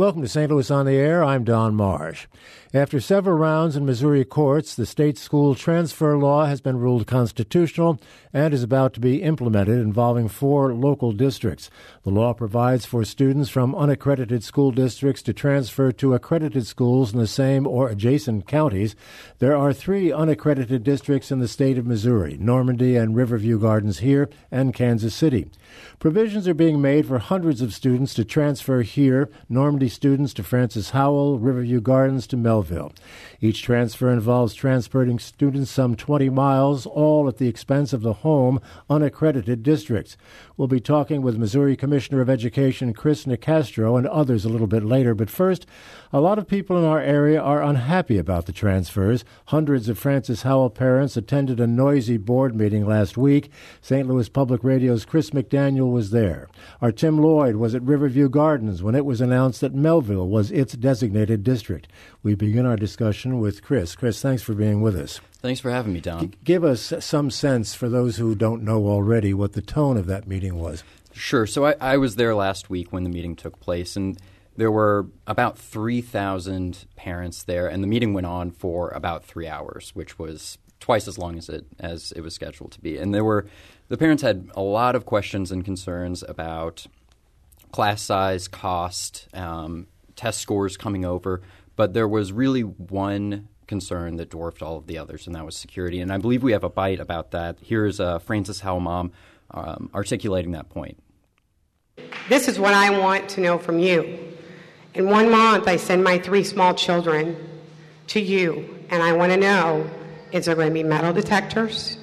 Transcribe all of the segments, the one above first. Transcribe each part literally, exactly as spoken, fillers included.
Welcome to Saint Louis on the Air. I'm Don Marsh. After several rounds in Missouri courts, the state school transfer law has been ruled constitutional and is about to be implemented, involving four local districts. The law provides for students from unaccredited school districts to transfer to accredited schools in the same or adjacent counties. There are three unaccredited districts in the state of Missouri: Normandy and Riverview Gardens here and Kansas City. Provisions are being made for hundreds of students to transfer here, Normandy students to Francis Howell, Riverview Gardens to Melville. Each transfer involves transporting students some twenty miles, all at the expense of the home unaccredited districts. We'll be talking with Missouri Commissioner of Education Chris Nicastro and others a little bit later, but first, a lot of people in our area are unhappy about the transfers. Hundreds of Francis Howell parents attended a noisy board meeting last week. Saint Louis Public Radio's Chris McDaniel was there. Our Tim Lloyd was at Riverview Gardens when it was announced that Melville was its designated district. We begin our discussion with Chris. Chris, thanks for being with us. Thanks for having me, Don. G- give us some sense, for those who don't know already, what the tone of that meeting was. Sure. So I, I was there last week when the meeting took place, and there were about three thousand parents there, and the meeting went on for about three hours, which was twice as long as it as it was scheduled to be. And there were the parents had a lot of questions and concerns about class size, cost, um, test scores coming over, but there was really one concern that dwarfed all of the others, and that was security. And I believe we have a bite about that. Here's uh, Francis Howell mom um, articulating that point. This is what I want to know from you. In one month, I send my three small children to you, and I want to know, is there going to be metal detectors?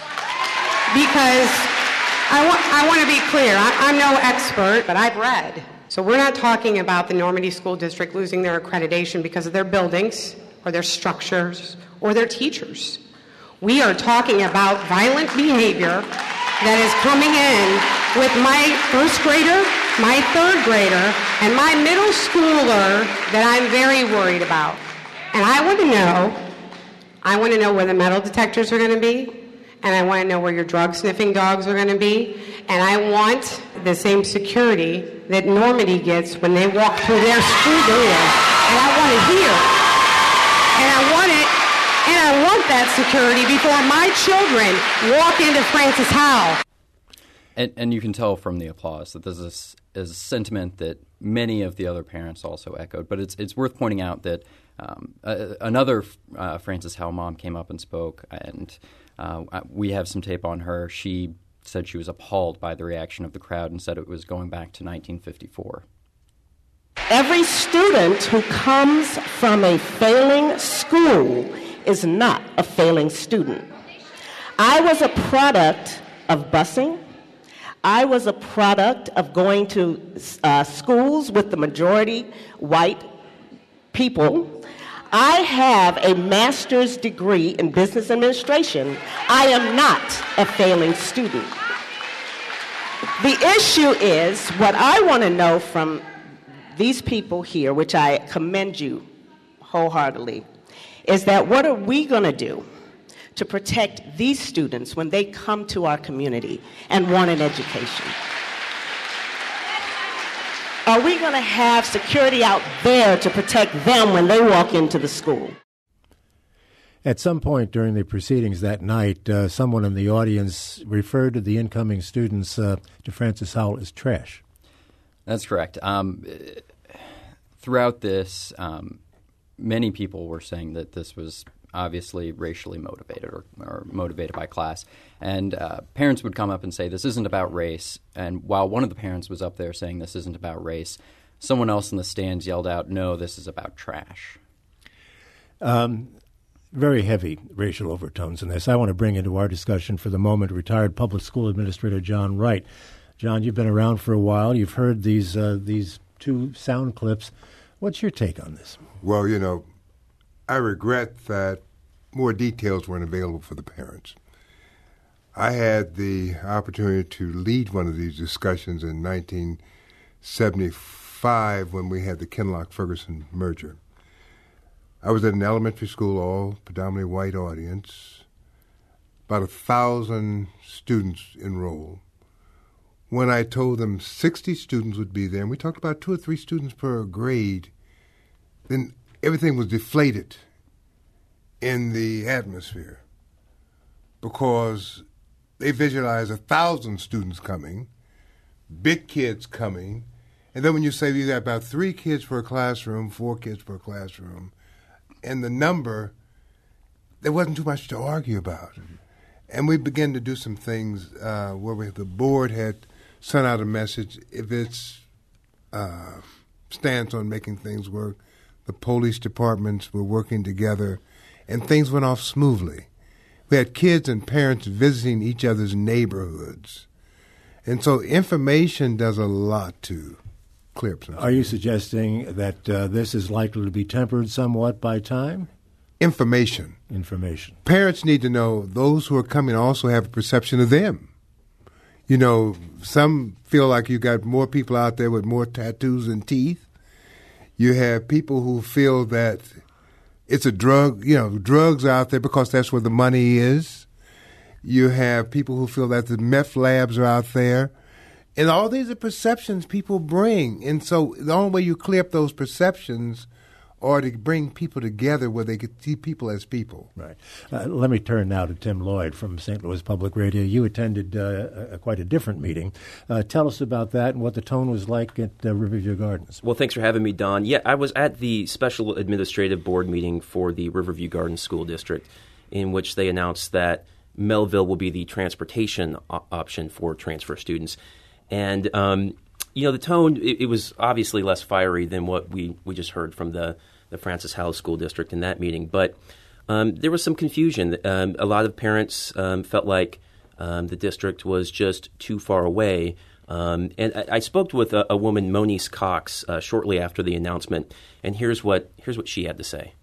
Because I, wa- I want to be clear. I- I'm no expert, but I've read. So we're not talking about the Normandy School District losing their accreditation because of their buildings or their structures or their teachers. We are talking about violent behavior that is coming in with my first grader, my third grader, and my middle schooler that I'm very worried about. And I want to know, I want to know where the metal detectors are going to be, and I want to know where your drug-sniffing dogs are going to be, and I want the same security that Normandy gets when they walk through their school doors. And I want it here. And I want it, and I want that security before my children walk into Francis Howell. And, and you can tell from the applause that this is, is a sentiment that many of the other parents also echoed. But it's it's worth pointing out that um, uh, another uh, Francis Howell mom came up and spoke, and uh, we have some tape on her. She said she was appalled by the reaction of the crowd and said it was going back to nineteen fifty-four. Every student who comes from a failing school is not a failing student. I was a product of busing. I was a product of going to uh, schools with the majority white people. I have a master's degree in business administration. I am not a failing student. The issue is, what I want to know from these people here, which I commend you wholeheartedly, is that what are we going to do to protect these students when they come to our community and want an education? Are we going to have security out there to protect them when they walk into the school? At some point during the proceedings that night, uh, someone in the audience referred to the incoming students uh, to Francis Howell as trash. That's correct. Um, throughout this, um, many people were saying that this was obviously racially motivated or, or motivated by class. And uh, parents would come up and say, this isn't about race. And while one of the parents was up there saying this isn't about race, someone else in the stands yelled out, no, this is about trash. Um, very heavy racial overtones in this. I want to bring into our discussion for the moment retired public school administrator John Wright. John, you've been around for a while. You've heard these uh, these two sound clips. What's your take on this? Well, you know, I regret that more details weren't available for the parents. I had the opportunity to lead one of these discussions in nineteen seventy-five when we had the Kinloch-Ferguson merger. I was at an elementary school, all predominantly white audience, about a thousand students enrolled. when I told them sixty students would be there, and we talked about two or three students per grade, then everything was deflated in the atmosphere because they visualize a thousand students coming, big kids coming, and then when you say you got about three kids per classroom, four kids per classroom, and the number, there wasn't too much to argue about. Mm-hmm. And we began to do some things uh, where we, the board had sent out a message. If its uh, stance on making things work, the police departments were working together, and things went off smoothly. We had kids and parents visiting each other's neighborhoods. And so information does a lot to clear up some things. Are you suggesting that uh, this is likely to be tempered somewhat by time? Information. Information. Parents need to know those who are coming also have a perception of them. You know, some feel like you got more people out there with more tattoos than teeth. You have people who feel that it's a drug, you know, drugs out there because that's where the money is. You have people who feel that the meth labs are out there. And all these are perceptions people bring. And so the only way you clear up those perceptions or to bring people together where they could see people as people. Right. Uh, let me turn now to Tim Lloyd from Saint Louis Public Radio. You attended uh, a, quite a different meeting. Uh, tell us about that and what the tone was like at uh, Riverview Gardens. Well, thanks for having me, Don. Yeah, I was at the Special Administrative Board meeting for the Riverview Gardens School District, in which they announced that Melville will be the transportation o- option for transfer students. And, um, you know, the tone, it, it was obviously less fiery than what we, we just heard from the the Francis Howell School District in that meeting. But um, there was some confusion. Um, a lot of parents um, felt like um, the district was just too far away. Um, and I, I spoke with a, a woman, Moniece Cox, uh, shortly after the announcement, and here's what here's what she had to say.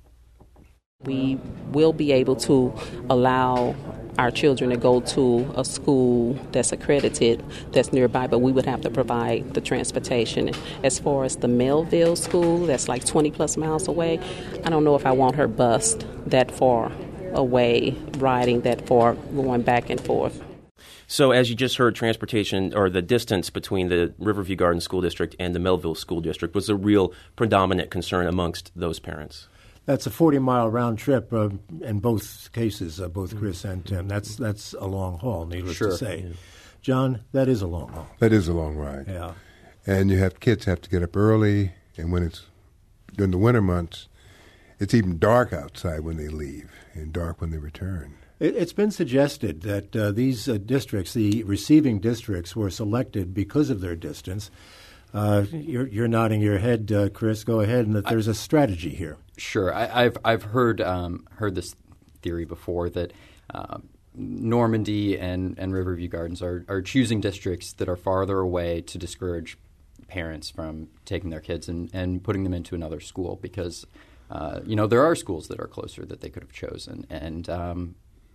We will be able to allow our children to go to a school that's accredited, that's nearby, but we would have to provide the transportation. As far as the Melville school, that's like twenty plus miles away, I don't know if I want her bused that far away, riding that far, going back and forth. So as you just heard, transportation, or the distance between the Riverview Gardens School District and the Melville School District, was a real predominant concern amongst those parents. That's a forty-mile round trip uh, in both cases, uh, both Chris and Tim. That's that's a long haul, needless sure. to say. Yeah. John, that is a long haul. That is a long ride. Yeah. And you have kids have to get up early, and when it's during the winter months, it's even dark outside when they leave and dark when they return. It, it's been suggested that uh, these uh, districts, the receiving districts, were selected because of their distance. Uh, you're, you're nodding your head, uh, Chris. Go ahead, and that there's a strategy here. Sure, I, I've I've heard um, heard this theory before that uh, Normandy and, and Riverview Gardens are, are choosing districts that are farther away to discourage parents from taking their kids and, and putting them into another school because uh, you know there are schools that are closer that they could have chosen and um,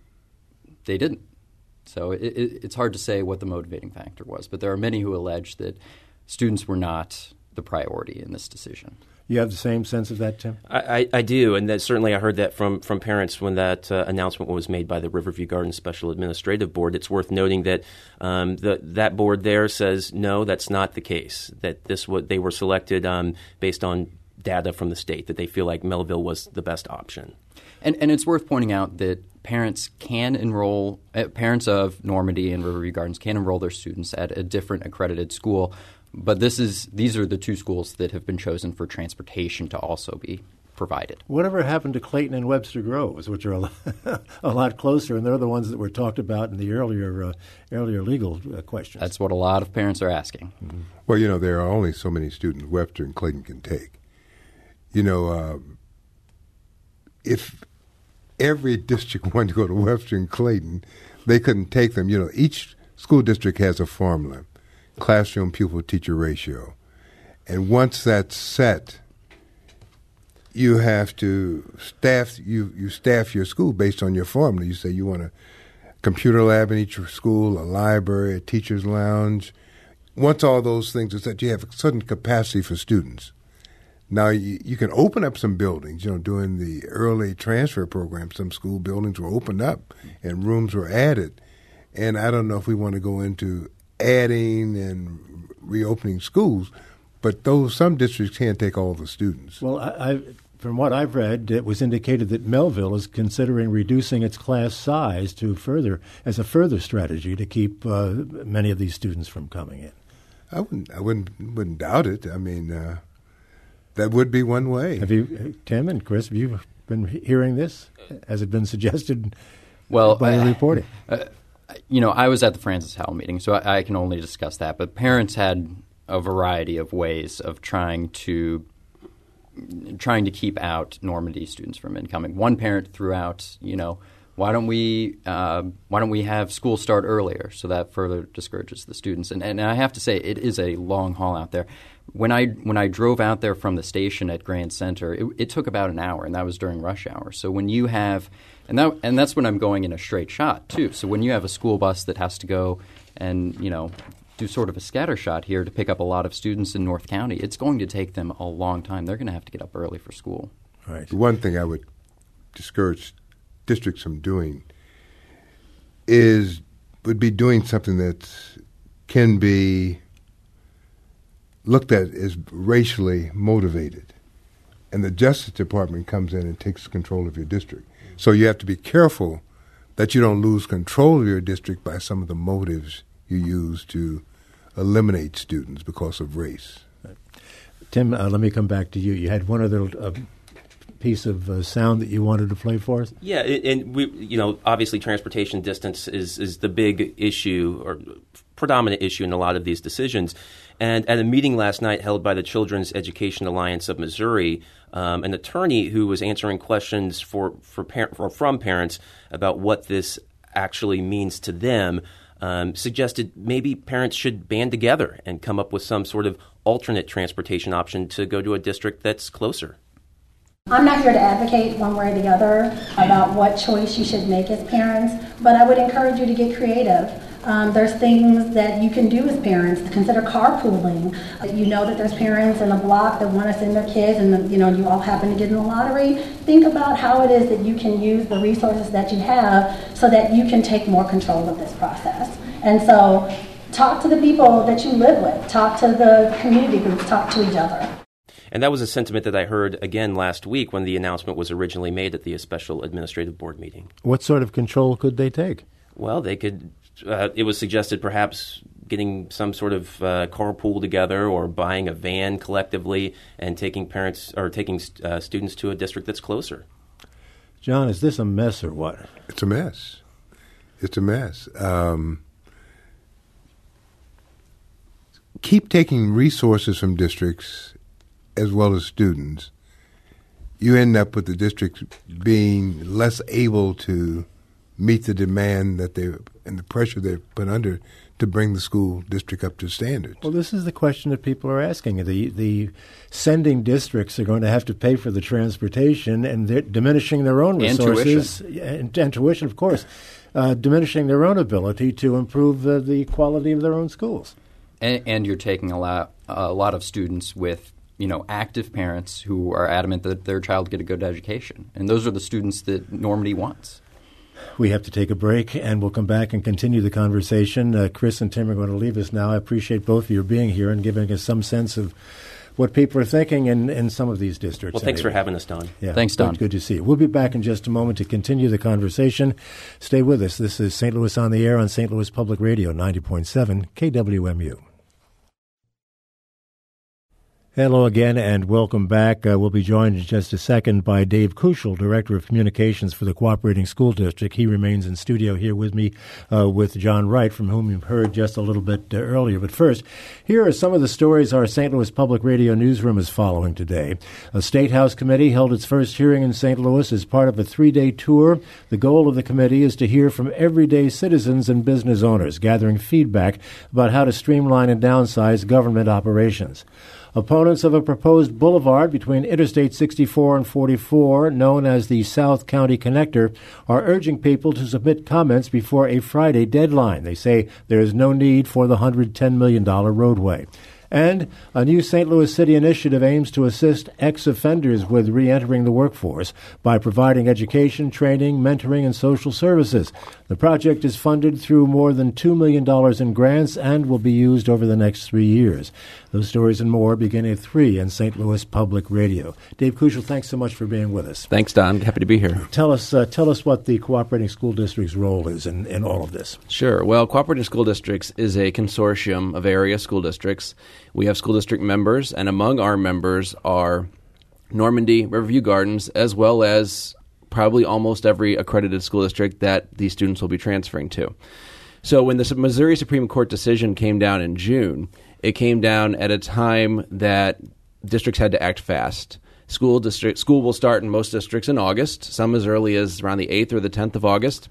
they didn't. So it, it, it's hard to say what the motivating factor was, but there are many who allege that students were not the priority in this decision. You have the same sense of that, Tim? I, I, I do, and that certainly I heard that from, from parents when that uh, announcement was made by the Riverview Gardens Special Administrative Board. It's worth noting that um, the, that board there says, no, that's not the case, that this what they were selected um, based on data from the state, that they feel like Melville was the best option. And, and it's worth pointing out that parents can enroll, uh, parents of Normandy and Riverview Gardens can enroll their students at a different accredited school. But this is these are the two schools that have been chosen for transportation to also be provided. Whatever happened to Clayton and Webster Groves, which are a lot, a lot closer, and they're the ones that were talked about in the earlier uh, earlier legal uh, questions? That's what a lot of parents are asking. Mm-hmm. Well, you know, there are only so many students Webster and Clayton can take. You know, uh, if every district wanted to go to Webster and Clayton, they couldn't take them. You know, each school district has a formula. Classroom pupil teacher ratio. And once that's set, you have to staff you, you staff your school based on your formula. You say you want a computer lab in each school, a library, a teacher's lounge. Once all those things are set, you have a certain capacity for students. Now, you, you can open up some buildings. You know, during the early transfer program, some school buildings were opened up and rooms were added. And I don't know if we want to go into adding and reopening schools, but those some districts can't take all the students. Well, I, I, from what I've read, it was indicated that Melville is considering reducing its class size to further as a further strategy to keep uh, many of these students from coming in. I wouldn't, I wouldn't, wouldn't doubt it. I mean, uh, that would be one way. Have you, Tim and Chris, have you been hearing this? Has it been suggested well, by the uh, reporting? Uh, you know, I was at the Francis Howell meeting, so I, I can only discuss that. But parents had a variety of ways of trying to trying to keep out Normandy students from incoming. One parent threw out, you know, why don't we uh, why don't we have school start earlier, so that further discourages the students. And, and I have to say, it is a long haul out there. When I when I drove out there from the station at Grand Center, it, it took about an hour, and that was during rush hour. So when you have and that and that's when I'm going in a straight shot too. So when you have a school bus that has to go and, you know, do sort of a scatter shot here to pick up a lot of students in North County, it's going to take them a long time. They're going to have to get up early for school. Right. The one thing I would discourage districts from doing is would be doing something that can be looked at as racially motivated, and the Justice Department comes in and takes control of your district. So you have to be careful that you don't lose control of your district by some of the motives you use to eliminate students because of race. Tim, uh, let me come back to you. You had one other uh, piece of uh, sound that you wanted to play for us? Yeah, and we, you know, obviously transportation distance is, is the big issue or predominant issue in a lot of these decisions. And at a meeting last night held by the Children's Education Alliance of Missouri, um, an attorney who was answering questions for, for, par- for from parents about what this actually means to them um, suggested maybe parents should band together and come up with some sort of alternate transportation option to go to a district that's closer. I'm not here to advocate one way or the other about what choice you should make as parents, but I would encourage you to get creative. Um, there's things that you can do as parents to consider carpooling. You know that there's parents in a block that want to send their kids, and you know you all happen to get in the lottery. Think about how it is that you can use the resources that you have so that you can take more control of this process. And so, talk to the people that you live with. Talk to the community groups. Talk to each other. And that was a sentiment that I heard again last week when the announcement was originally made at the Special Administrative Board meeting. What sort of control could they take? Well, they could. Uh, it was suggested perhaps getting some sort of uh, carpool together or buying a van collectively and taking parents or taking uh, students to a district that's closer. John, is this a mess or what? It's a mess. It's a mess. Um, keep taking resources from districts as well as students. You end up with the district being less able to meet the demand that they and the pressure they've put under to bring the school district up to standards. Well, this is the question that people are asking. The the sending districts are going to have to pay for the transportation, and they're diminishing their own resources. And tuition. And, and tuition, of course. Uh, diminishing their own ability to improve uh, the quality of their own schools. And, and you're taking a lot, a lot of students with, you know, active parents who are adamant that their child get a good education. And those are the students that Normandy wants. We have to take a break, and we'll come back and continue the conversation. Uh, Chris and Tim are going to leave us now. I appreciate both of you being here and giving us some sense of what people are thinking in, in some of these districts. Well, thanks anyway. for having us, Don. Yeah, Thanks, Don. Good, good to see you. We'll be back in just a moment to continue the conversation. Stay with us. This is Saint Louis on the Air on Saint Louis Public Radio, ninety point seven K W M U. Hello again, and welcome back. Uh, we'll be joined in just a second by Dave Kuschel, Director of Communications for the Cooperating School District. He remains in studio here with me uh, with John Wright, from whom you've heard just a little bit uh, earlier. But first, here are some of the stories our Saint Louis Public Radio newsroom is following today. A State House committee held its first hearing in Saint Louis as part of a three-day tour. The goal of the committee is to hear from everyday citizens and business owners, gathering feedback about how to streamline and downsize government operations. Opponents of a proposed boulevard between Interstate sixty-four and forty-four, known as the South County Connector, are urging people to submit comments before a Friday deadline. They say there is no need for the one hundred ten million dollars roadway. And a new Saint Louis City initiative aims to assist ex-offenders with re-entering the workforce by providing education, training, mentoring, and social services. The project is funded through more than two million dollars in grants and will be used over the next three years. Those stories and more begin at three in Saint Louis Public Radio. Dave Kuchel, thanks so much for being with us. Thanks, Don. Happy to be here. Tell us uh, tell us what the Cooperating School District's role is in, in all of this. Sure. Well, Cooperating School Districts is a consortium of area school districts. We have school district members, and among our members are Normandy, Riverview Gardens, as well as probably almost every accredited school district that these students will be transferring to. So when the Missouri Supreme Court decision came down in June, it came down at a time that districts had to act fast. School district school will start in most districts in August, some as early as around the eighth or the tenth of August.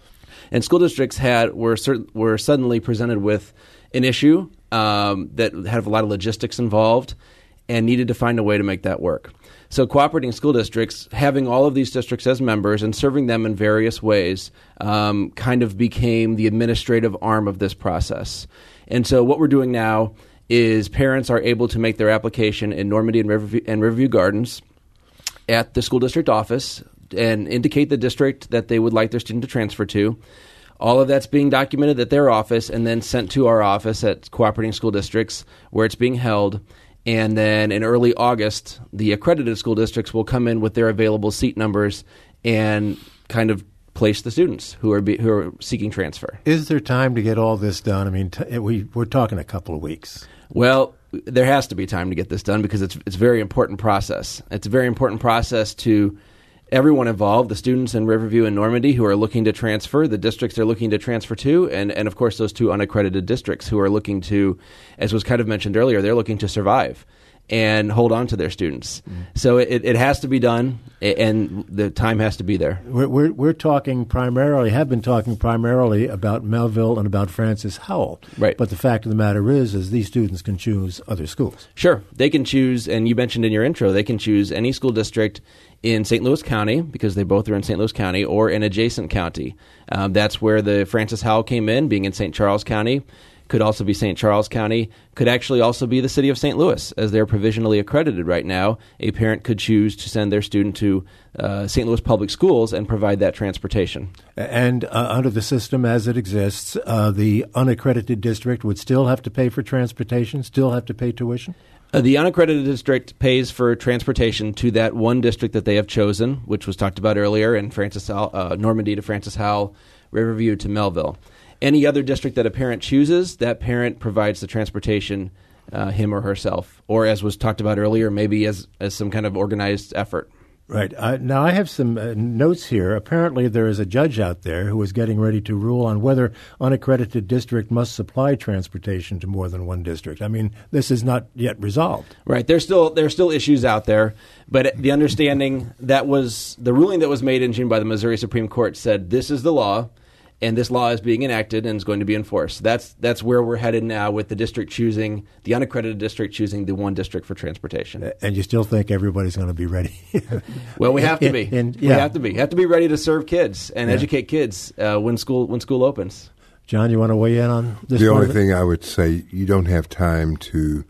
And school districts had were cert, were suddenly presented with an issue um, that had a lot of logistics involved and needed to find a way to make that work. So cooperating school districts, having all of these districts as members and serving them in various ways, um, kind of became the administrative arm of this process. And so what we're doing now is parents are able to make their application in Normandy and Riverview, and Riverview Gardens at the school district office and indicate the district that they would like their student to transfer to. All of that's being documented at their office and then sent to our office at Cooperating School Districts where it's being held. And then in early August, the accredited school districts will come in with their available seat numbers and kind of place the students who are be, who are seeking transfer. Is there time to get all this done? I mean, t- we, we're talking a couple of weeks. Well, there has to be time to get this done because it's it's a very important process. It's a very important process to everyone involved, the students in Riverview and Normandy who are looking to transfer, the districts they're looking to transfer to, and, and of course those two unaccredited districts who are looking to, as was kind of mentioned earlier, they're looking to survive and hold on to their students. Mm. So it, it has to be done, and the time has to be there. We're, we're, we're talking primarily, have been talking primarily about Melville and about Francis Howell. Right. But the fact of the matter is, is these students can choose other schools. Sure. They can choose, and you mentioned in your intro, they can choose any school district in Saint Louis County, because they both are in Saint Louis County, or an adjacent county. Um, that's where the Francis Howell came in, being in Saint Charles County. Could also be Saint Charles County, could actually also be the city of Saint Louis, as they're provisionally accredited right now. A parent could choose to send their student to uh, Saint Louis Public Schools and provide that transportation. And uh, under the system as it exists, uh, the unaccredited district would still have to pay for transportation, still have to pay tuition? Uh, the unaccredited district pays for transportation to that one district that they have chosen, which was talked about earlier, in Francis Howell, uh, Normandy to Francis Howell, Riverview to Melville. Any other district that a parent chooses, that parent provides the transportation, uh, him or herself, or as was talked about earlier, maybe as, as some kind of organized effort. Right. Uh, now, I have some uh, notes here. Apparently, there is a judge out there who is getting ready to rule on whether unaccredited district must supply transportation to more than one district. I mean, this is not yet resolved. Right. There's still there's still issues out there, but the understanding that was the ruling that was made in June by the Missouri Supreme Court said this is the law. And this law is being enacted and is going to be enforced. That's that's where we're headed now, with the district choosing, the unaccredited district choosing the one district for transportation. And you still think everybody's going to be ready? Well, we have to be. And, and, yeah. We have to be. Have to be ready to serve kids and yeah. educate kids uh, when school when school opens. John, you want to weigh in on this? The only thing I would say, you don't have time to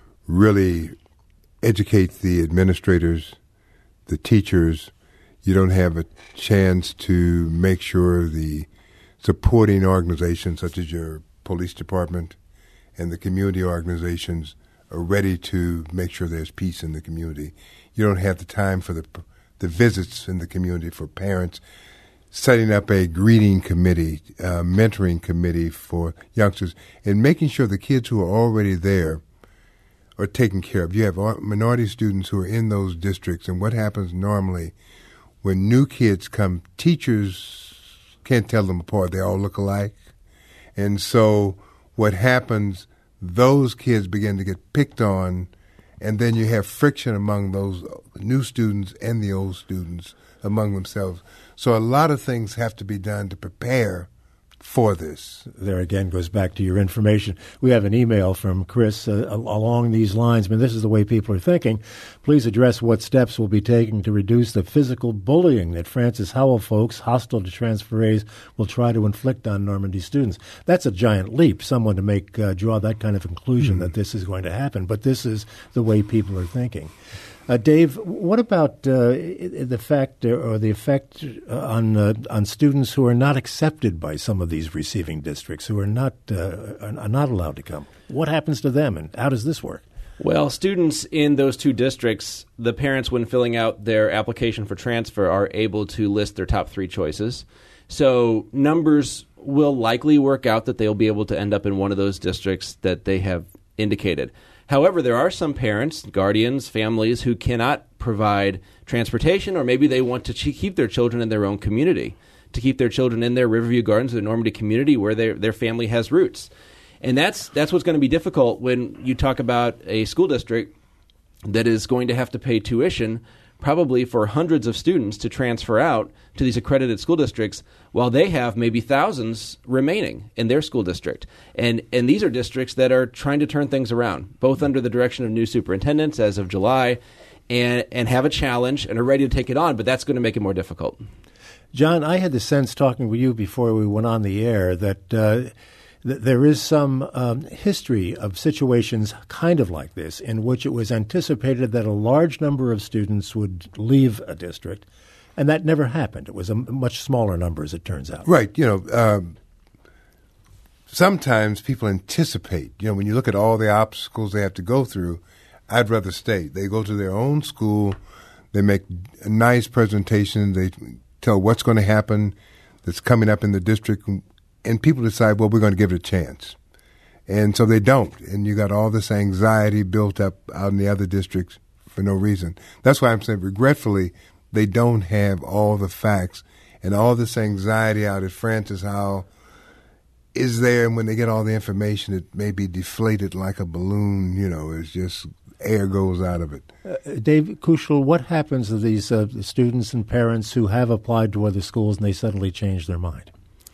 really educate the administrators, the teachers. You don't have a chance to make sure the supporting organizations such as your police department and the community organizations are ready to make sure there's peace in the community. You don't have the time for the the visits in the community for parents, setting up a greeting committee, uh, mentoring committee for youngsters, and making sure the kids who are already there are taken care of. You have minority students who are in those districts, and what happens normally when new kids come, teachers can't tell them apart. They all look alike. And so what happens, those kids begin to get picked on, and then you have friction among those new students and the old students among themselves. So a lot of things have to be done to prepare for this. There again goes back to your information. We have an email from Chris uh, along these lines. I mean, this is the way people are thinking. Please address what steps will be taken to reduce the physical bullying that Francis Howell folks hostile to transferees will try to inflict on Normandy students. That's a giant leap, someone to make uh, draw that kind of conclusion mm-hmm. that this is going to happen. But this is the way people are thinking. Uh, Dave, what about uh, the fact or the effect on uh, on students who are not accepted by some of these receiving districts, who are not uh, are not allowed to come? What happens to them, and how does this work? Well, students in those two districts, the parents, when filling out their application for transfer, are able to list their top three choices. So numbers will likely work out that they'll be able to end up in one of those districts that they have indicated. However, there are some parents, guardians, families who cannot provide transportation, or maybe they want to keep their children in their own community, to keep their children in their Riverview Gardens, the Normandy community where their their family has roots. And that's that's what's going to be difficult when you talk about a school district that is going to have to pay tuition probably for hundreds of students to transfer out to these accredited school districts, while they have maybe thousands remaining in their school district. And and these are districts that are trying to turn things around, both under the direction of new superintendents as of July, and, and have a challenge and are ready to take it on, but that's going to make it more difficult. John, I had the sense talking with you before we went on the air that uh, there is some um, history of situations kind of like this in which it was anticipated that a large number of students would leave a district, and that never happened. It was a much smaller number, as it turns out. Right. You know, um, sometimes people anticipate, you know, when you look at all the obstacles they have to go through, I'd rather stay. They go to their own school, they make a nice presentation, they tell what's going to happen that's coming up in the district, and people decide, well, we're going to give it a chance. And so they don't. And you got all this anxiety built up out in the other districts for no reason. That's why I'm saying, regretfully, they don't have all the facts. And all this anxiety out at Francis Howell is there. And when they get all the information, it may be deflated like a balloon. You know, it's just air goes out of it. Uh, Dave Kuchel, what happens to these uh, students and parents who have applied to other schools and they suddenly change their mind?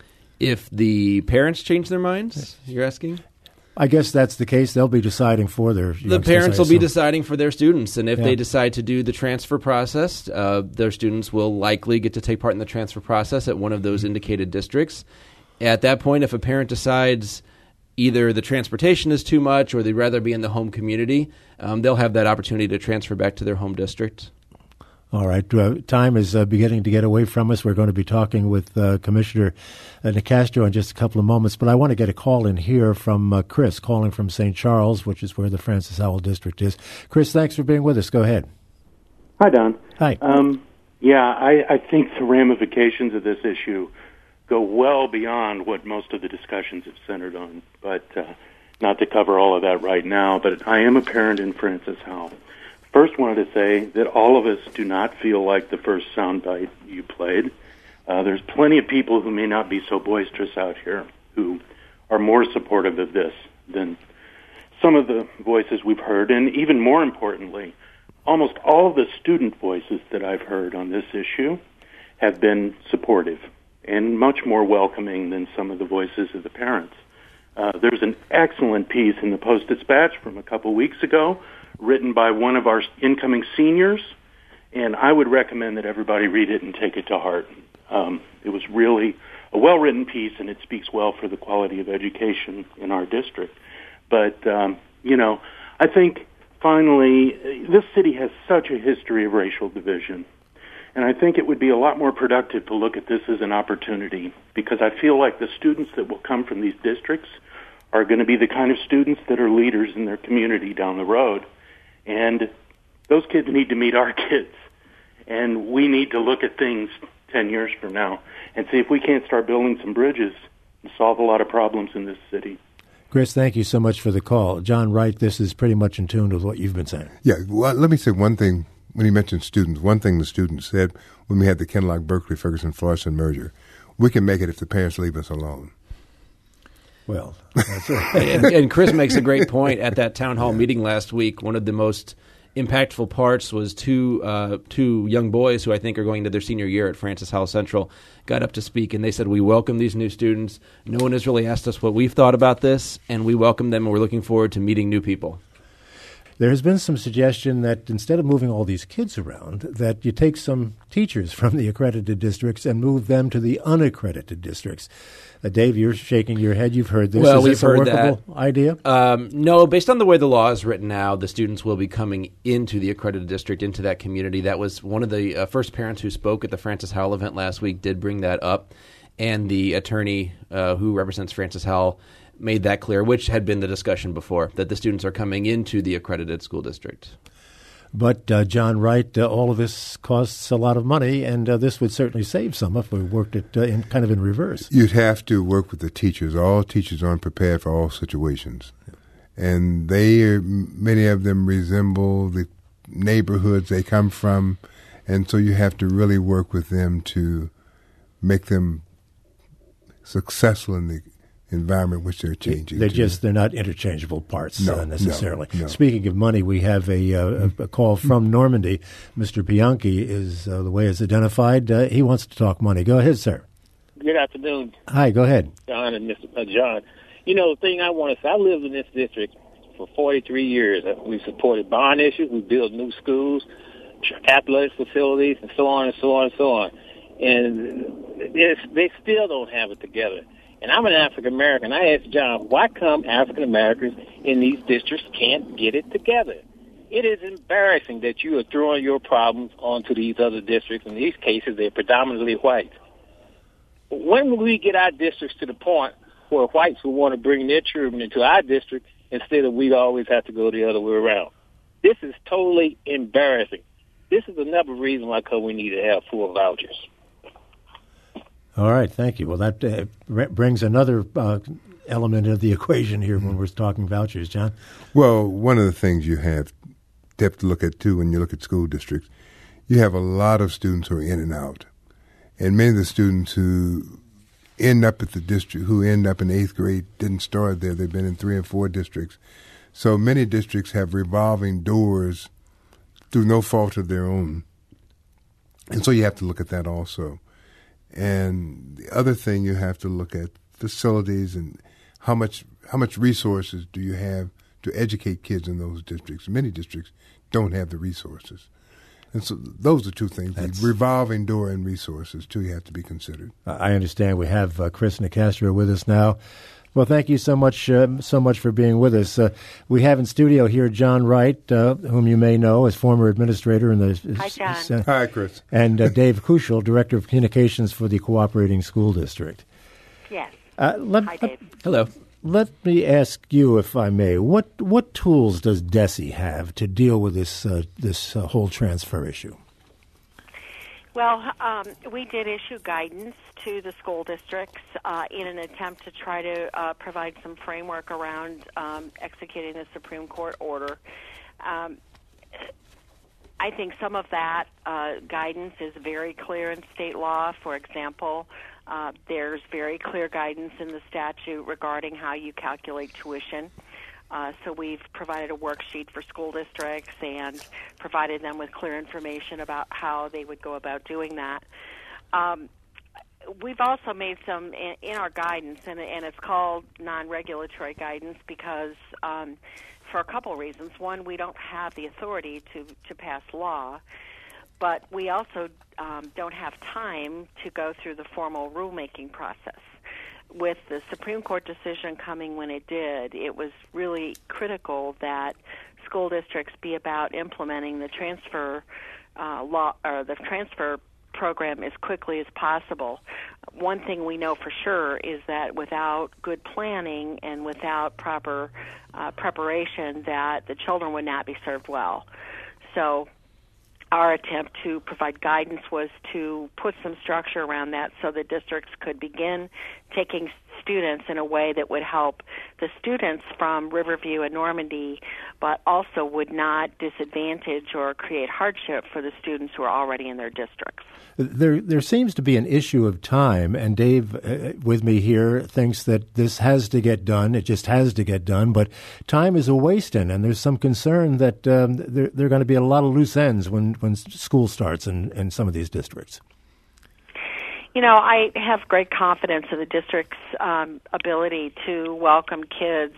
If the parents change their minds, you're asking? I guess that's the case. They'll be deciding for their youngsters. The parents will be deciding for their students, and if yeah. they decide to do the transfer process, uh, their students will likely get to take part in the transfer process at one of those indicated districts. At that point, if a parent decides either the transportation is too much or they'd rather be in the home community, um, they'll have that opportunity to transfer back to their home district. All right. Uh, time is uh, beginning to get away from us. We're going to be talking with uh, Commissioner uh, Nicastro in just a couple of moments, but I want to get a call in here from uh, Chris, calling from Saint Charles, which is where the Francis Howell District is. Chris, thanks for being with us. Go ahead. Hi, Don. Hi. Um, yeah, I, I think the ramifications of this issue go well beyond what most of the discussions have centered on, but uh, not to cover all of that right now, but I am a parent in Francis Howell. First, wanted to say that all of us do not feel like the first soundbite you played. Uh, there's plenty of people who may not be so boisterous out here who are more supportive of this than some of the voices we've heard. And even more importantly, almost all of the student voices that I've heard on this issue have been supportive and much more welcoming than some of the voices of the parents. Uh, there's an excellent piece in the Post-Dispatch from a couple weeks ago written by one of our incoming seniors, and I would recommend that everybody read it and take it to heart. Um, it was really a well-written piece, and it speaks well for the quality of education in our district. But, um, you know, I think, finally, this city has such a history of racial division, and I think it would be a lot more productive to look at this as an opportunity, because I feel like the students that will come from these districts are going to be the kind of students that are leaders in their community down the road. And those kids need to meet our kids. And we need to look at things ten years from now and see if we can't start building some bridges and solve a lot of problems in this city. Chris, thank you so much for the call. John Wright, this is pretty much in tune with what you've been saying. Yeah, well, let me say one thing. When he mentioned students, one thing the students said when we had the Kinloch, Berkeley, Ferguson, Florissant merger, we can make it if the parents leave us alone. Well, that's right. and, and Chris makes a great point at that town hall meeting last week. One of the most impactful parts was two uh, two young boys who I think are going to their senior year at Francis Howell Central got up to speak, and they said, we welcome these new students. No one has really asked us what we've thought about this, and we welcome them, and we're looking forward to meeting new people. There has been some suggestion that instead of moving all these kids around, that you take some teachers from the accredited districts and move them to the unaccredited districts. Uh, Dave, you're shaking your head. You've heard this. Well, Is we've this a heard workable that. idea? Um, no, based on the way the law is written now, the students will be coming into the accredited district, into that community. That was one of the uh, first parents who spoke at the Francis Howell event last week did bring that up, and the attorney uh, who represents Francis Howell made that clear, which had been the discussion before, that the students are coming into the accredited school district. But, uh, John Wright, uh, all of this costs a lot of money, and uh, this would certainly save some if we worked it uh, in, kind of in reverse. You'd have to work with the teachers. All teachers aren't prepared for all situations. And they, are, many of them resemble the neighborhoods they come from, and so you have to really work with them to make them successful in the environment which they're changing. They're to. just they're not interchangeable parts no, uh, necessarily. No, no. Speaking of money, we have a, uh, a call from Normandy. Mister Bianchi is uh, the way it's identified. Uh, he wants to talk money. Go ahead, sir. Good afternoon. Hi, go ahead. John and Mister Uh, John. You know, the thing I want to say, I lived in this district for forty-three years. We've supported bond issues. We built new schools, athletic facilities, and so on and so on and so on. And it's, they still don't have it together. And I'm an African-American. I asked John, why come African-Americans in these districts can't get it together? It is embarrassing that you are throwing your problems onto these other districts. In these cases, they're predominantly white. When will we get our districts to the point where whites will want to bring their children into our district instead of we always have to go the other way around? This is totally embarrassing. This is another reason why we need to have full vouchers. All right, thank you. Well, that uh, re- brings another uh, element of the equation here when we're talking vouchers, John. Well, one of the things you have to have to look at, too, when you look at school districts, you have a lot of students who are in and out. And many of the students who end up at the district, who end up in eighth grade, didn't start there. They've been in three and four districts. So many districts have revolving doors through no fault of their own. And so you have to look at that also. And the other thing, you have to look at facilities and how much how much resources do you have to educate kids in those districts. Many districts don't have the resources. And so those are two things, That's, the revolving door and resources, too, you have to be considered. I understand. We have uh, Chris Nicastro with us now. Well, thank you so much uh, so much for being with us. Uh, we have in studio here John Wright, uh, whom you may know as former administrator in the... Hi, John. S- uh, Hi, Chris. And uh, Dave Kuschel, Director of Communications for the Cooperating School District. Yes. Uh, let, Hi, Dave. Uh, hello. Let me ask you, if I may, what what tools does DESE have to deal with this, uh, this uh, whole transfer issue? Well, um, we did issue guidance to the school districts uh, in an attempt to try to uh, provide some framework around um, executing the Supreme Court order. Um, I think some of that uh, guidance is very clear in state law. For example, uh, there's very clear guidance in the statute regarding how you calculate tuition. Uh, so we've provided a worksheet for school districts and provided them with clear information about how they would go about doing that. Um, we've also made some in, in our guidance, and, and it's called non-regulatory guidance because um, for a couple of reasons. One, we don't have the authority to, to pass law, but we also um, don't have time to go through the formal rulemaking process. With the Supreme Court decision coming when it did, it was really critical that school districts be about implementing the transfer uh, law or the transfer program as quickly as possible. One thing we know for sure is that without good planning and without proper uh, preparation, that the children would not be served well. So our attempt to provide guidance was to put some structure around that so that districts could begin taking students in a way that would help the students from Riverview and Normandy, but also would not disadvantage or create hardship for the students who are already in their districts. There there seems to be an issue of time, and Dave, uh, with me here, thinks that this has to get done. It just has to get done, but time is a wasting, and there's some concern that um, there, there are going to be a lot of loose ends when, when school starts in, in some of these districts. You know, I have great confidence in the district's um, ability to welcome kids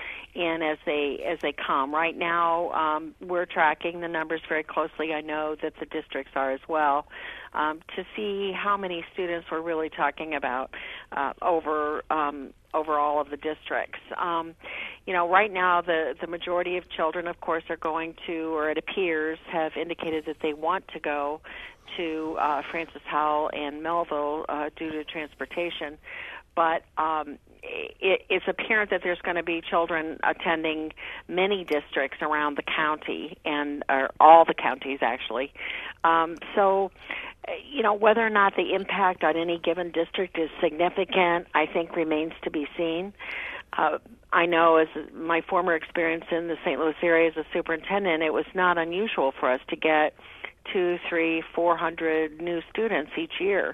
in as they as they come. Right now, um, we're tracking the numbers very closely. I know that the districts are as well, um, to see how many students we're really talking about uh, over um, over all of the districts. Um, you know, right now the the majority of children, of course, are going to, or it appears, have indicated that they want to go to uh, Francis Howell and Melville uh, due to transportation. But um, it, it's apparent that there's going to be children attending many districts around the county, and or all the counties actually. Um, so, you know, whether or not the impact on any given district is significant, I think remains to be seen. Uh, I know, as my former experience in the Saint Louis area as a superintendent, it was not unusual for us to get two, three, four hundred new students each year.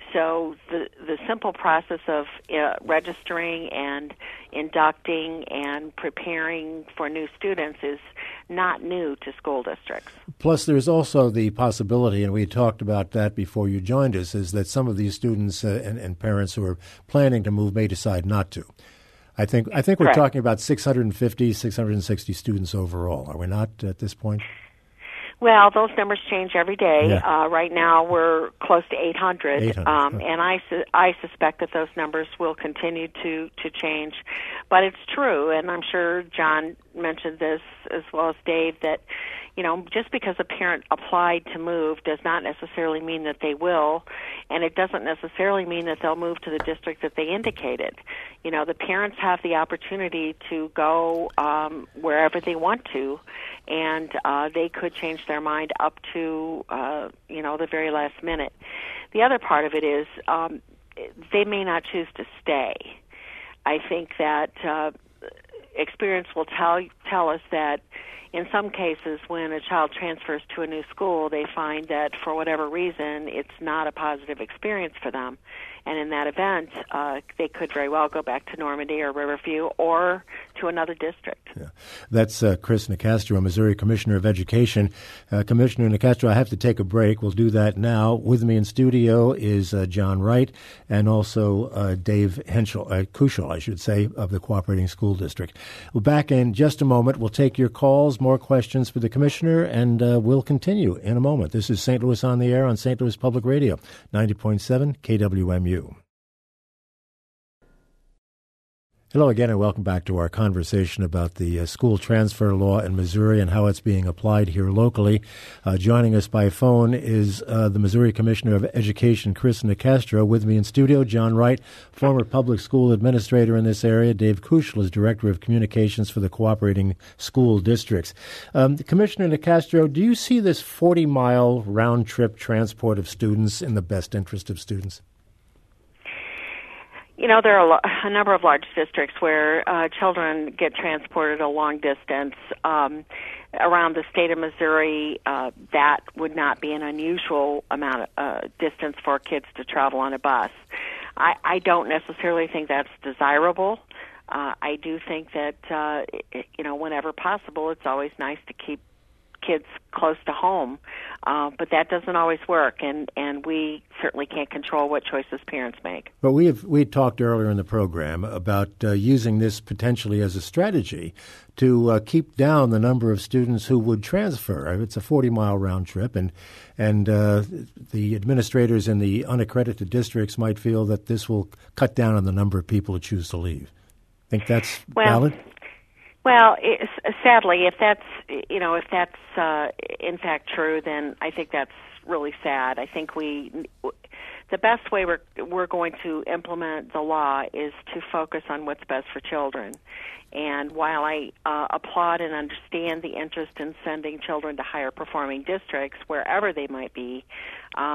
So the the simple process of uh, registering and inducting and preparing for new students is not new to school districts. Plus, there's also the possibility, and we talked about that before you joined us, is that some of these students uh, and, and parents who are planning to move may decide not to. I think I think we're Correct. talking about six hundred fifty, six hundred sixty students overall. Are we not at this point? Well, those numbers change every day. Yeah. Uh, right now, we're close to eight hundred, eight hundred. Um, and I, su- I suspect that those numbers will continue to, to change. But it's true, and I'm sure John mentioned this as well as Dave, that, you know, just because a parent applied to move does not necessarily mean that they will, and it doesn't necessarily mean that they'll move to the district that they indicated. You know, the parents have the opportunity to go um, wherever they want to, and uh, they could change their mind up to, uh, you know, the very last minute. The other part of it is um, they may not choose to stay. I think that uh, experience will tell tell us that in some cases when a child transfers to a new school, they find that for whatever reason it's not a positive experience for them. And in that event, uh, they could very well go back to Normandy or Riverview or to another district. Yeah. That's uh, Chris Nicastro, Missouri Commissioner of Education. Uh, Commissioner Nicastro, I have to take a break. We'll do that now. With me in studio is uh, John Wright and also uh, Dave Henschel, uh, Kushel, I should say, of the Cooperating School District. We'll back in just a moment. We'll take your calls, more questions for the Commissioner, and uh, we'll continue in a moment. This is Saint Louis on the Air on Saint Louis Public Radio, ninety point seven K W M U. Hello again, and welcome back to our conversation about the uh, school transfer law in Missouri and how it's being applied here locally. Uh, joining us by phone is uh, the Missouri Commissioner of Education, Chris Nicastro. With me in studio, John Wright, former public school administrator in this area. Dave Kushel is Director of Communications for the Cooperating School Districts. Um, Commissioner Nicastro, do you see this forty-mile round-trip transport of students in the best interest of students? You know, there are a, lo- a number of large districts where uh, children get transported a long distance. Um, around the state of Missouri, uh, that would not be an unusual amount of uh, distance for kids to travel on a bus. I, I don't necessarily think that's desirable. Uh, I do think that, uh, it, you know, whenever possible, it's always nice to keep kids close to home, uh, but that doesn't always work, and, and we certainly can't control what choices parents make. But we have we talked earlier in the program about uh, using this potentially as a strategy to uh, keep down the number of students who would transfer. It's a forty-mile round trip, and and uh, the administrators in the unaccredited districts might feel that this will cut down on the number of people who choose to leave. Think that's well, valid? Well, it, sadly, if that's you know if that's uh, in fact true, then I think that's really sad. I think we the best way we're we're going to implement the law is to focus on what's best for children. And while I uh, applaud and understand the interest in sending children to higher performing districts wherever they might be, um,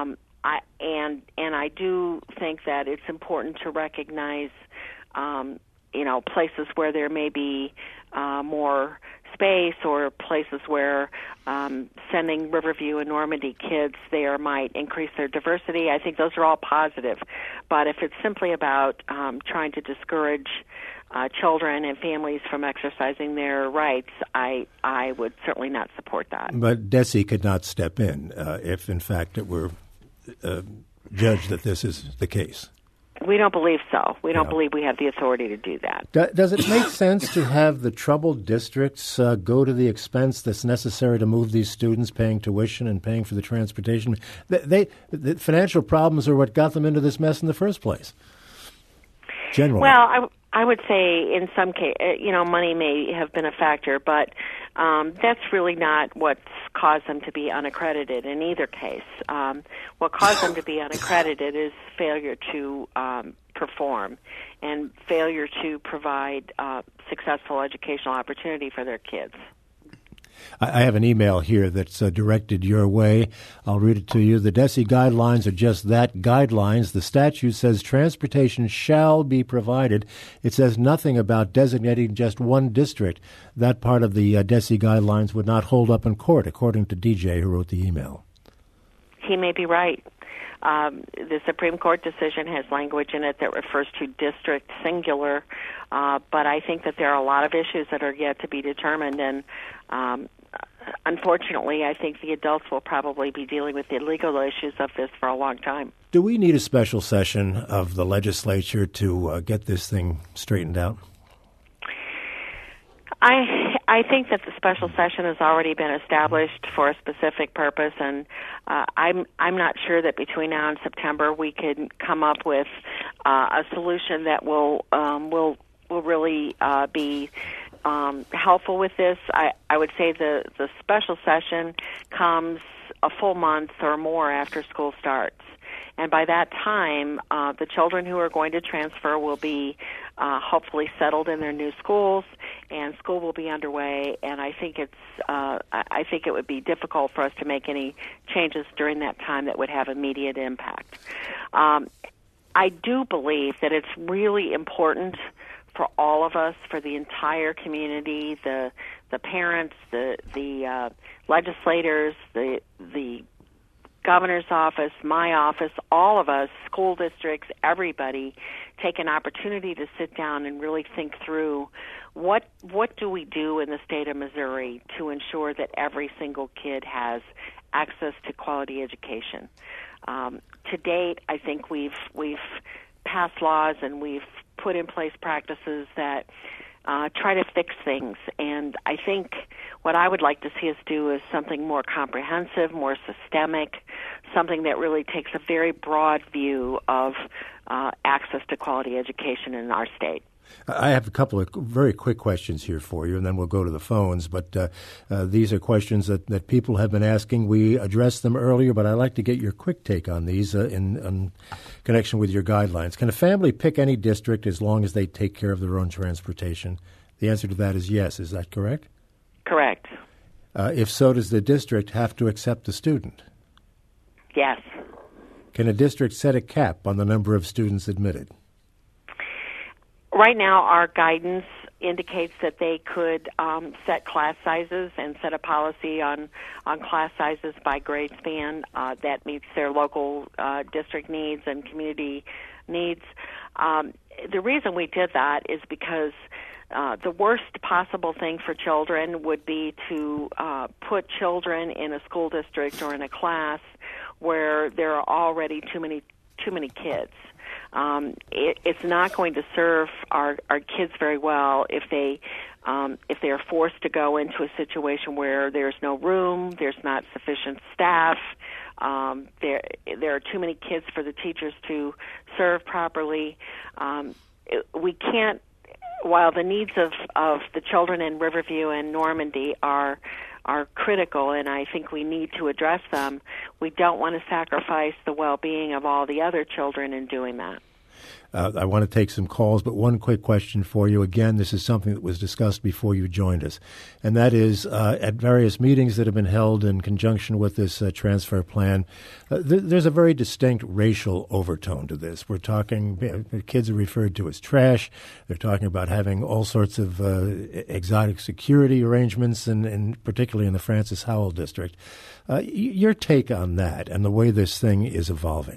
I and and I do think that it's important to recognize, um, you know, places where there may be uh, more space, or places where um, sending Riverview and Normandy kids there might increase their diversity. I think those are all positive. But if it's simply about um, trying to discourage uh, children and families from exercising their rights, I I would certainly not support that. But DESE could not step in uh, if, in fact, it were uh, judged that this is the case. We don't believe so. We don't Yeah. believe we have the authority to do that. Do, does it make sense to have the troubled districts uh, go to the expense that's necessary to move these students, paying tuition and paying for the transportation? They, they the financial problems are what got them into this mess in the first place. Generally, Well, I, I would say in some case, you know, money may have been a factor, but um, that's really not what's caused them to be unaccredited in either case. Um, what caused them to be unaccredited is failure to um, perform and failure to provide uh, successful educational opportunity for their kids. I have an email here that's uh, directed your way. I'll read it to you. The DESE guidelines are just that, guidelines. The statute says transportation shall be provided. It says nothing about designating just one district. That part of the uh, DESE guidelines would not hold up in court, according to D J, who wrote the email. He may be right. Um, the Supreme Court decision has language in it that refers to district singular, uh, but I think that there are a lot of issues that are yet to be determined, and um, unfortunately, I think the adults will probably be dealing with the legal issues of this for a long time. Do we need a special session of the legislature to uh, get this thing straightened out? I I think that the special session has already been established for a specific purpose, and uh, I'm I'm not sure that between now and September we can come up with uh, a solution that will um, will will really uh, be um, helpful with this. I, I would say the the special session comes a full month or more after school starts. And by that time, uh, the children who are going to transfer will be uh, hopefully settled in their new schools, and school will be underway. And I think it's uh, I think it would be difficult for us to make any changes during that time that would have immediate impact. Um, I do believe that it's really important for all of us, for the entire community, the the parents, the the uh, legislators, the the governor's office, my office, all of us, school districts, everybody, take an opportunity to sit down and really think through what what do we do in the state of Missouri to ensure that every single kid has access to quality education. Um, to date, I think we've we've passed laws and we've put in place practices that Uh, try to fix things, and I think what I would like to see us do is something more comprehensive, more systemic, something that really takes a very broad view of uh, access to quality education in our state. I have a couple of very quick questions here for you, and then we'll go to the phones. But uh, uh, these are questions that, that people have been asking. We addressed them earlier, but I'd like to get your quick take on these uh, in, in connection with your guidelines. Can a family pick any district as long as they take care of their own transportation? The answer to that is yes. Is that correct? Correct. Uh, if so, does the district have to accept the student? Yes. Can a district set a cap on the number of students admitted? Right now, our guidance indicates that they could um, set class sizes and set a policy on, on class sizes by grade span uh, that meets their local uh, district needs and community needs. Um, the reason we did that is because uh, the worst possible thing for children would be to uh, put children in a school district or in a class where there are already too many too many kids. Um, it, it's not going to serve our, our kids very well if they um, if they are forced to go into a situation where there's no room, there's not sufficient staff, um, there there are too many kids for the teachers to serve properly. Um, it, we can't. While the needs of, of the children in Riverview and Normandy are are critical, and I think we need to address them, we don't want to sacrifice the well-being of all the other children in doing that. Uh, I want to take some calls, but one quick question for you. Again, this is something that was discussed before you joined us, and that is uh, at various meetings that have been held in conjunction with this uh, transfer plan, uh, th- there's a very distinct racial overtone to this. We're talking, you know, kids are referred to as trash. They're talking about having all sorts of uh, exotic security arrangements, and, and particularly in the Francis Howell district. Uh, y- your take on that and the way this thing is evolving?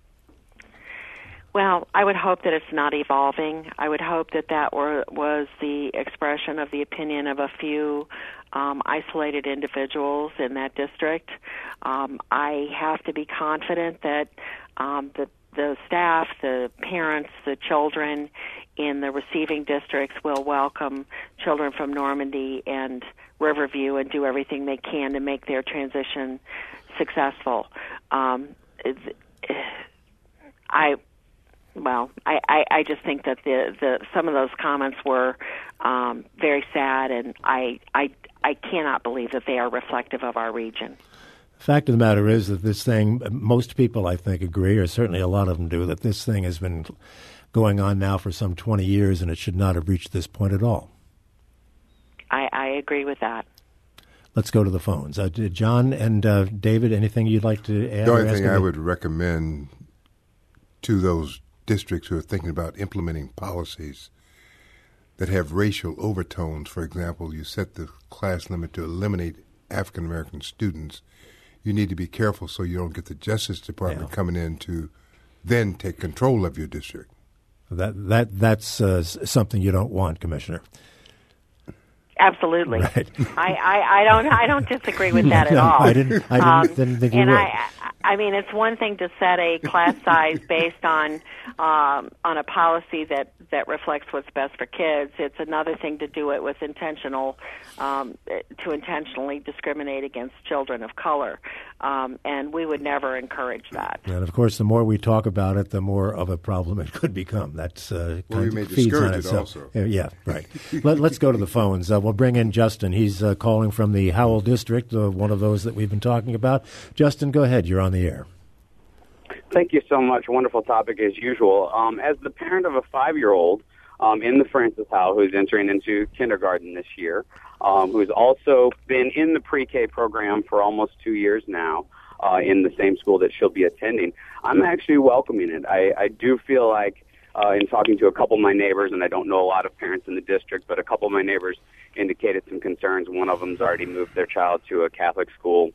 Well, I would hope that it's not evolving. I would hope that that were, was the expression of the opinion of a few um, isolated individuals in that district. Um, I have to be confident that um, the, the staff, the parents, the children in the receiving districts will welcome children from Normandy and Riverview and do everything they can to make their transition successful. Um, I... Well, I, I, I just think that the, the some of those comments were um, very sad, and I, I I cannot believe that they are reflective of our region. The fact of the matter is that this thing, most people I think agree, or certainly a lot of them do, that this thing has been going on now for some twenty years, and it should not have reached this point at all. I, I agree with that. Let's go to the phones. Uh, John and uh, David, anything you'd like to add? The only thing I would recommend to those districts who are thinking about implementing policies that have racial overtones, for example, you set the class limit to eliminate African American students, you need to be careful so you don't get the Justice Department yeah. coming in to then take control of your district. That that that's uh, something you don't want, Commissioner. Absolutely. Right. I, I, I don't I don't disagree with that at no, all. I didn't I didn't, um, didn't think you and would. I, I mean, it's one thing to set a class size based on um, on a policy that, that reflects what's best for kids. It's another thing to do it with intentional um, to intentionally discriminate against children of color, um, and we would never encourage that. And of course, the more we talk about it, the more of a problem it could become. That's uh, well, we kind may of feeds discourage on it itself. also. Yeah, yeah right. Let, let's go to the phones. Uh, we'll bring in Justin. He's uh, calling from the Howell district, uh, one of those that we've been talking about. Justin, go ahead. You're on the air. Thank you so much. Wonderful topic as usual. Um, as the parent of a five-year-old um, in the Francis Howell who's entering into kindergarten this year, um, who's also been in the pre-K program for almost two years now uh, in the same school that she'll be attending, I'm actually welcoming it. I, I do feel like uh, in talking to a couple of my neighbors, and I don't know a lot of parents in the district, but a couple of my neighbors indicated some concerns. One of them's already moved their child to a Catholic school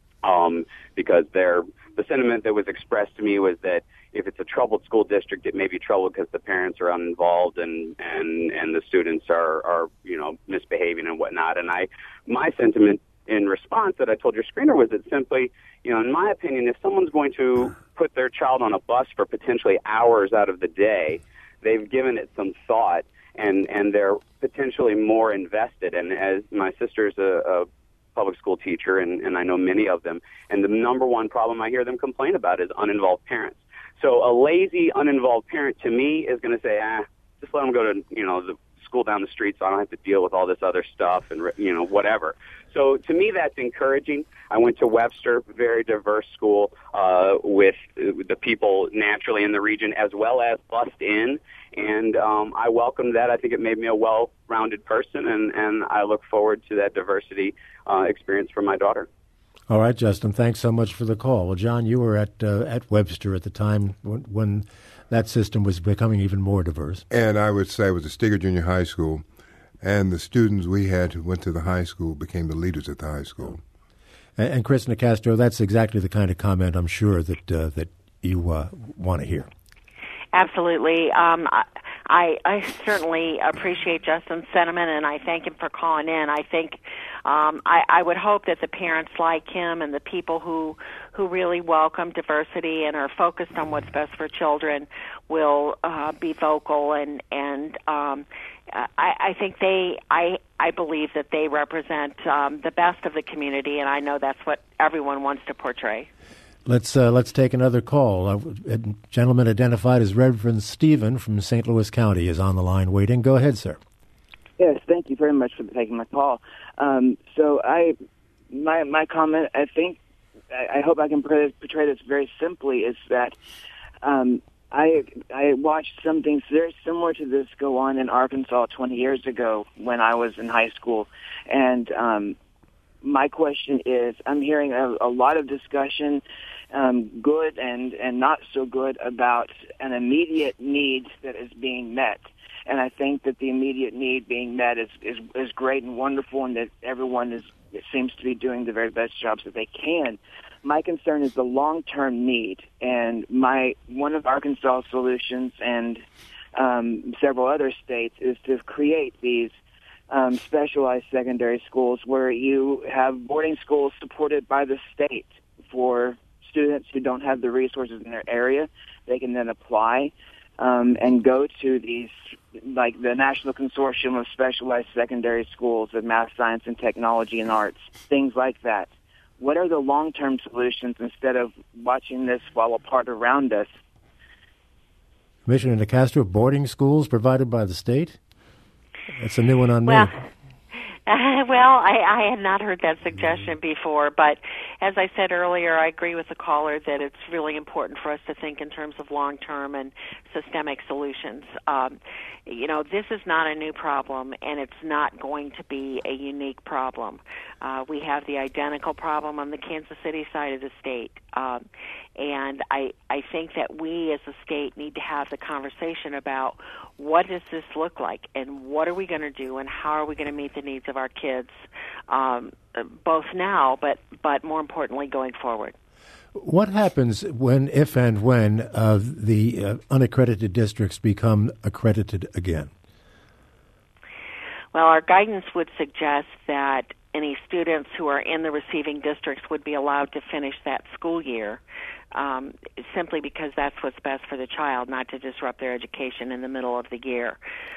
um, because they're the sentiment that was expressed to me was that if it's a troubled school district, it may be troubled because the parents are uninvolved and, and, and the students are, are, you know, misbehaving and whatnot. And I, my sentiment in response that I told your screener was that simply, you know, in my opinion, if someone's going to put their child on a bus for potentially hours out of the day, they've given it some thought and, and they're potentially more invested. And as my sister's a, a public school teacher, and, and I know many of them, and the number one problem I hear them complain about is uninvolved parents. So a lazy, uninvolved parent to me is going to say, ah, just let them go to, you know, the school down the street so I don't have to deal with all this other stuff and, you know, whatever. So to me, that's encouraging. I went to Webster, very diverse school uh, with the people naturally in the region as well as bussed in. And um, I welcomed that. I think it made me a well-rounded person, and, and I look forward to that diversity uh, experience for my daughter. All right, Justin, thanks so much for the call. Well, John, you were at uh, at Webster at the time when, when that system was becoming even more diverse. And I would say it was a Steger Junior High School, and the students we had who went to the high school became the leaders at the high school. And, and Chris Nicastro, that's exactly the kind of comment I'm sure that uh, that you uh, want to hear. Absolutely. Um, I, I certainly appreciate Justin's sentiment, and I thank him for calling in. I think um, I, I would hope that the parents like him and the people who who really welcome diversity and are focused on what's best for children will uh, be vocal, and and um, I, I think they I I believe that they represent um, the best of the community, and I know that's what everyone wants to portray. Let's uh, let's take another call. Uh, a gentleman identified as Reverend Stephen from Saint Louis County is on the line waiting. Go ahead, sir. Yes, thank you very much for taking my call. Um, so I, my my comment, I think, I, I hope I can portray, portray this very simply, is that um, I I watched something very similar to this go on in Arkansas twenty years ago when I was in high school, and um, my question is, I'm hearing a, a lot of discussion, um, good and, and not so good, about an immediate need that is being met. And I think that the immediate need being met is, is, is great and wonderful, and that everyone is it seems to be doing the very best jobs that they can. My concern is the long-term need, and my one of Arkansas' solutions and um, several other states is to create these um, specialized secondary schools where you have boarding schools supported by the state for students who don't have the resources in their area. They can then apply um, and go to these, like the National Consortium of Specialized Secondary Schools of Math, Science, and Technology and Arts, things like that. What are the long-term solutions instead of watching this fall apart around us? Commissioner Nicastro, boarding schools provided by the state? That's a new one on well, me. Uh, well, I, I had not heard that suggestion before, but as I said earlier, I agree with the caller that it's really important for us to think in terms of long-term and systemic solutions. Um, you know, this is not a new problem, and it's not going to be a unique problem. Uh, we have the identical problem on the Kansas City side of the state. Um, and I, I think that we as a state need to have the conversation about what does this look like and what are we going to do and how are we going to meet the needs of our kids, um, both now but, but more importantly going forward. What happens when, if and when, uh, the uh, unaccredited districts become accredited again? Well, our guidance would suggest that any students who are in the receiving districts would be allowed to finish that school year, um, simply because that's what's best for the child, not to disrupt their education in the middle of the year.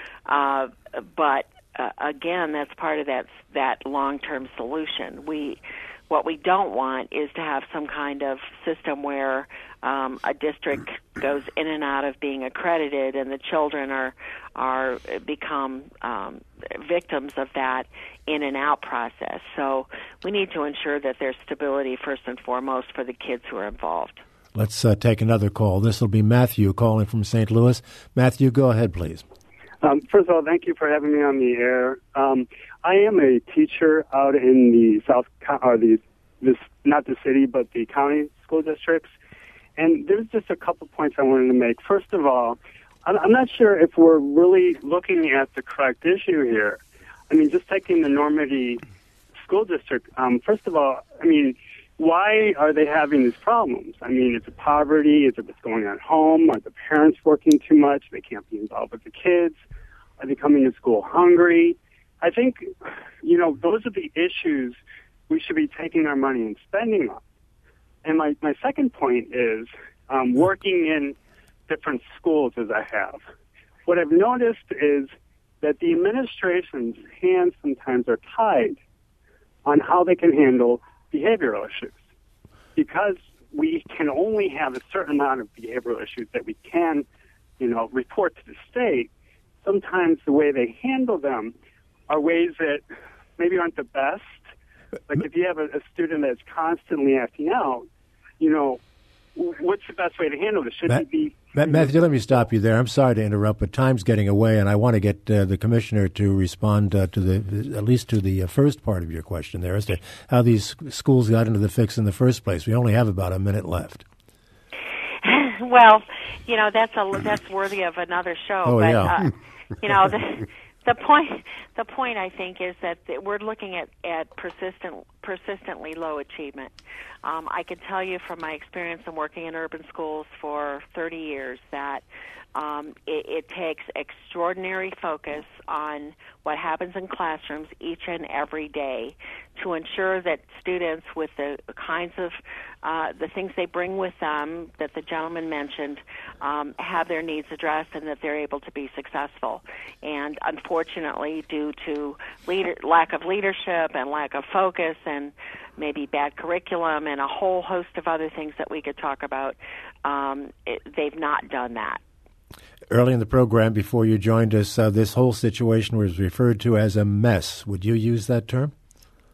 Uh, but uh, again, that's part of that that long-term solution. We what we don't want is to have some kind of system where um, a district goes in and out of being accredited, and the children are are become um, victims of that in and out process. So we need to ensure that there's stability first and foremost for the kids who are involved. Let's uh, take another call. This will be Matthew calling from Saint Louis. Matthew, go ahead, please. Um, first of all, thank you for having me on the air. Um, I am a teacher out in the South, or the this not the city, but the county school districts, and there's just a couple points I wanted to make. First of all, I'm not sure if we're really looking at the correct issue here. I mean, just taking the Normandy school district, um, first of all, I mean, why are they having these problems? I mean, is it poverty? Is it what's going on at home? Are the parents working too much? They can't be involved with the kids. Are they coming to school hungry? I think, you know, those are the issues we should be taking our money and spending on. And my, my second point is um, working in different schools as I have. What I've noticed is that the administration's hands sometimes are tied on how they can handle behavioral issues, because we can only have a certain amount of behavioral issues that we can, you know, report to the state. Sometimes the way they handle them are ways that maybe aren't the best. Like if you have a, a student that's constantly acting out, you know, what's the best way to handle this? Should Matt, he be... Matt, Matthew, let me stop you there. I'm sorry to interrupt, but time's getting away, and I want to get uh, the commissioner to respond uh, to the at least to the uh, first part of your question there as to how these schools got into the fix in the first place. We only have about a minute left. Well, you know, that's a that's worthy of another show. Oh, but, yeah. uh, you know, the, the point the point I think is that we're looking at, at persistent persistently low achievement. Um, I can tell you from my experience in working in urban schools for thirty years that um, it, it takes extraordinary focus on what happens in classrooms each and every day to ensure that students with the kinds of uh, the things they bring with them that the gentleman mentioned um, have their needs addressed and that they're able to be successful. And unfortunately, due to leader, lack of leadership and lack of focus and maybe bad curriculum and a whole host of other things that we could talk about, um, it, they've not done that. Early in the program, before you joined us, uh, this whole situation was referred to as a mess. Would you use that term?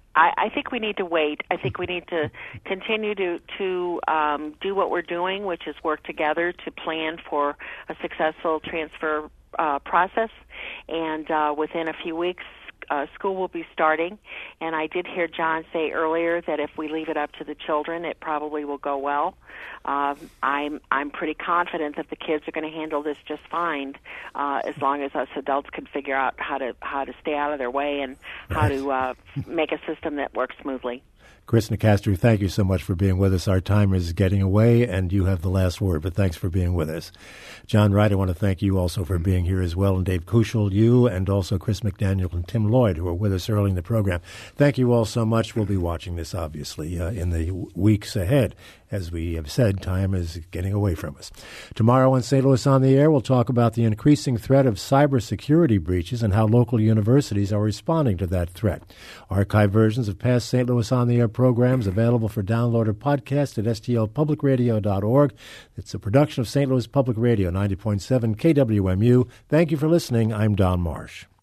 I, I think we need to wait. I think we need to continue to to um, do what we're doing, which is work together to plan for a successful transfer uh, process. And uh, within a few weeks, uh, school will be starting. And I did hear John say earlier that if we leave it up to the children, it probably will go well. Um, I'm I'm pretty confident that the kids are going to handle this just fine, uh, as long as us adults can figure out how to how to stay out of their way and how to uh, make a system that works smoothly. Chris Nicastri, thank you so much for being with us. Our time is getting away, and you have the last word, but thanks for being with us. John Wright, I want to thank you also for being here as well, and Dave Kushel, you, and also Chris McDaniel and Tim Lloyd, who were with us early in the program. Thank you all so much. We'll be watching this, obviously, uh, in the w- weeks ahead. As we have said, time is getting away from us. Tomorrow on Saint Louis on the Air, we'll talk about the increasing threat of cybersecurity breaches and how local universities are responding to that threat. Archive versions of past Saint Louis on the Air programs available for download or podcast at S T L public radio dot org. It's a production of Saint Louis Public Radio, ninety point seven K W M U. Thank you for listening. I'm Don Marsh.